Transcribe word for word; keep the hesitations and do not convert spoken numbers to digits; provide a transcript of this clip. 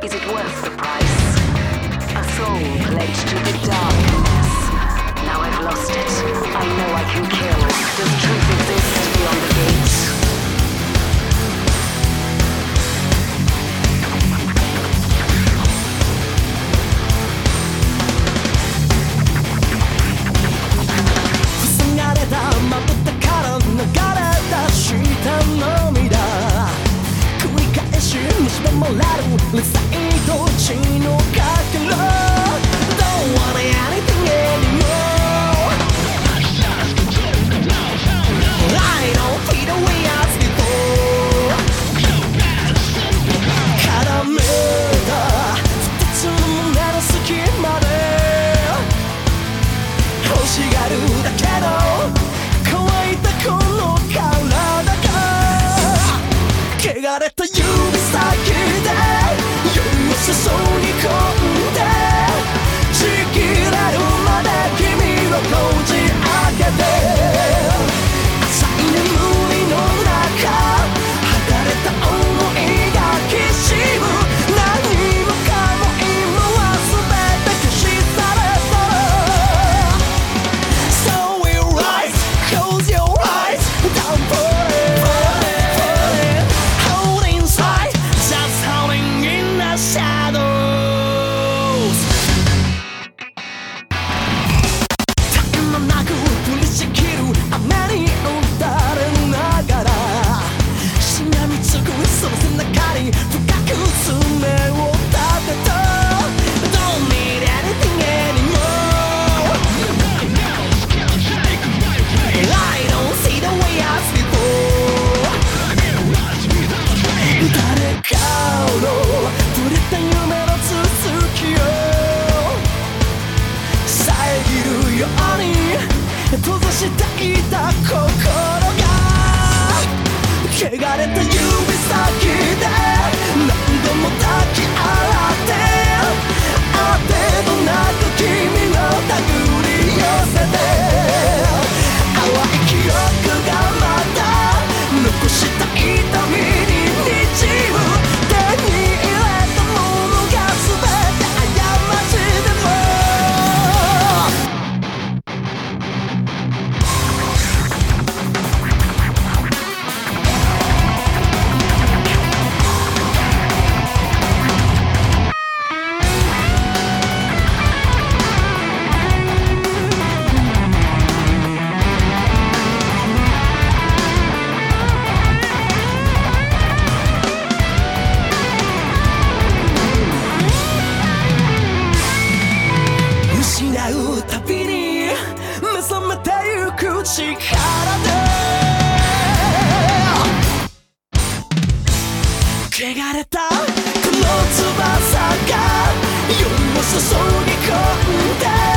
Is it worth the price? A soul pledged to the darkness. Now I've lost it. I know I can kill. Does truth exist beyond the gates? Let's say don't change no calculus. Don't want anything anymore. I don't feel the way as before. 絡めた二つの胸の隙間で欲しがるだけの乾いたこの体が汚れた指先で世相に込んでちぎれるまで君をこじ開けて浅い眠りの中剥がれた想いがきしむ何もかも今は全て消し去れた So we rise, close your eyes, down for it Hold inside, just holding in the shadows 絶え間なく降りしきる雨に打たれながらしがみつくその背中に深く爪を立てた Don't need anything anymore I don't see the way as before 誰かの触れた夢の続きを遮るように閉ざしていた心が汚れた指先で何度も抱き洗ってあてもなく君の手繰り寄せて淡い記憶がまた残した痛みに満ちる手に入れたものが全て過ちでも失うたびに目覚めてゆく力で汚れたこの翼が夜を注ぎ込んで